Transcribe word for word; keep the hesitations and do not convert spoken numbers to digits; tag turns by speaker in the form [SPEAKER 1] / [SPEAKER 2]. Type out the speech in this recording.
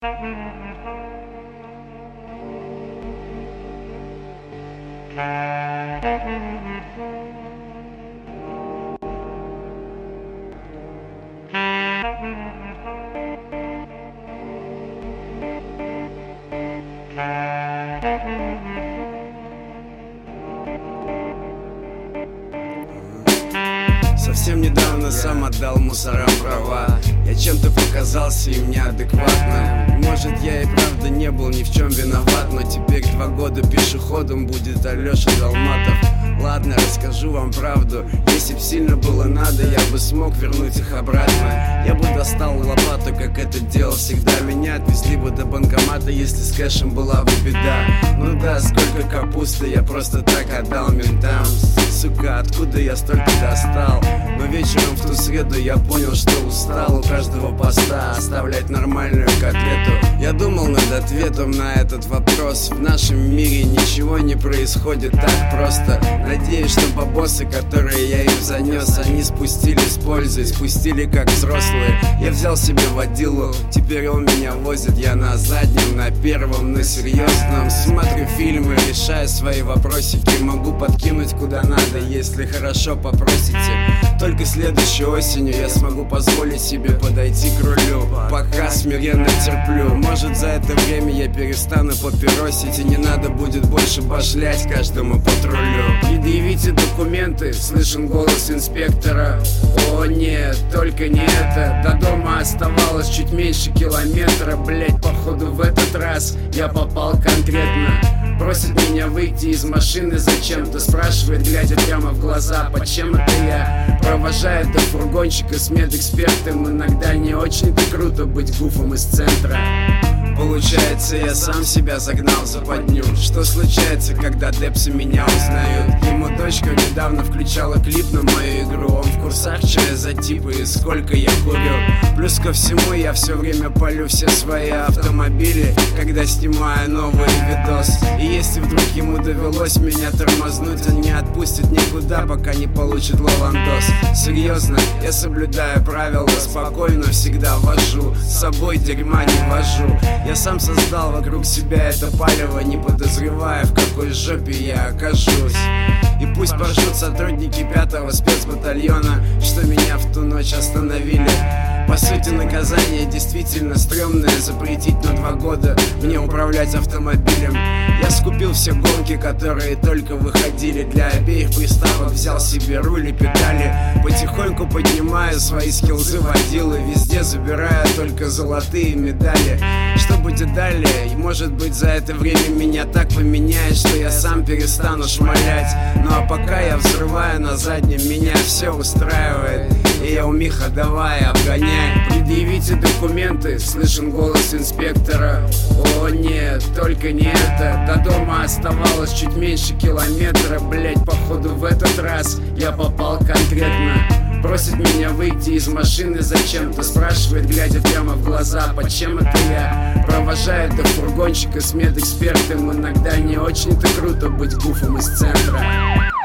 [SPEAKER 1] Совсем недавно сам отдал мусорам права. Я чем-то показался им неадекватным. Может, я и правда не был ни в чем виноват, но теперь два года пешеходом будет Алеша Долматов. Ладно, расскажу вам правду. Если б сильно было надо, я бы смог вернуть их обратно. Я бы достал лопату, как это делал всегда. Меня отвезли бы до банкомата, если с кэшем была бы беда. Ну да, сколько капусты я просто так отдал ментам. Сука, откуда я столько достал? Но вечером в ту среду я понял, что устал у каждого поста оставлять нормальную котлету. Я думал над ответом на этот вопрос. В нашем мире ничего не происходит так просто. Надеюсь, что бабосы, которые я им занес, они спустили с пользой, спустили как взрослые. Я взял себе водилу, теперь он меня возит. Я на заднем, на первом, на серьезном. Смотрю фильмы, решаю свои вопросики. Могу подкинуть куда надо, если хорошо попросите. Только следующей осенью я смогу позволить себе подойти к рулю. Пока смиренно терплю. Может, за это время я перестану папиросить, и не надо будет больше башлять каждому патрулю. Предъявите документы, слышен голос инспектора. О нет, только не это. До дома оставалось чуть меньше километра. Блять, походу в этот раз я попал конкретно. Просит меня выйти из машины зачем-то. Спрашивает, глядя прямо в глаза, под чем это я. Провожает до фургончика с медэкспертом. Иногда не очень-то круто быть гуфом из центра. Получается, я сам себя загнал в западню. Что случается, когда депсы меня узнают? Ему дочка недавно включала клип на мою игру. Он в курсах, что я за типы и сколько я курю. Плюс ко всему, я все время палю все свои автомобили, когда снимаю новый видос. И если вдруг ему довелось меня тормознуть, он не отпустит никуда, пока не получит лавандос. Серьезно, я соблюдаю правила, спокойно всегда вожу. С собой дерьма не вожу. Я сам создал вокруг себя это палево, не подозревая, в какой жопе я окажусь. И пусть поржут сотрудники пятого спецбатальона, что меня в ту ночь остановили. По сути, наказание действительно стрёмное. Запретить на два года мне управлять автомобилем. Я скупил все гонки, которые только выходили. Для обеих приставок взял себе руль и педали. Потихоньку поднимаю свои скиллзы водилы. Везде забираю только золотые медали. Что будет далее? И может быть за это время меня так поменяет, что я сам перестану шмалять. Ну а пока я взрываю на заднем, меня все устраивает. И я у Миха, давай, обгоняй. Предъявите документы, слышен голос инспектора. О нет, только не это. До дома оставалось чуть меньше километра. Блять, походу в этот раз я попал конкретно. Просит меня выйти из машины зачем-то. Спрашивает, глядя прямо в глаза, под чем это я. Провожает до фургончика с медэкспертом. Иногда не очень-то круто быть гуфом из центра.